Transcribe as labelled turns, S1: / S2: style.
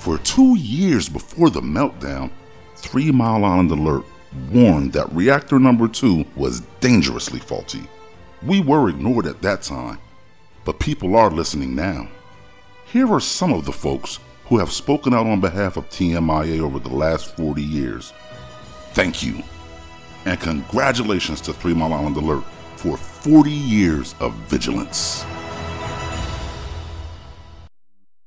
S1: For 2 years before the meltdown, 3 Mile Island Alert warned that reactor number 2 was dangerously faulty. We were ignored at that time, but people are listening now. Here are some of the folks who have spoken out on behalf of TMIA over the last 40 years. Thank you, and congratulations to 3 Mile Island Alert for 40 years of vigilance.